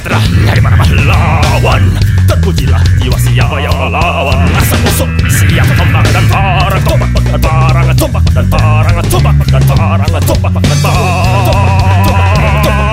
sejahtera dari para pahlawan. Terpujilah jiwa siapa yang melawan. Asal musuh siap tombak dan parang, tombak dan parang, tombak dan parang, tombak dan parang, tombak dan parang.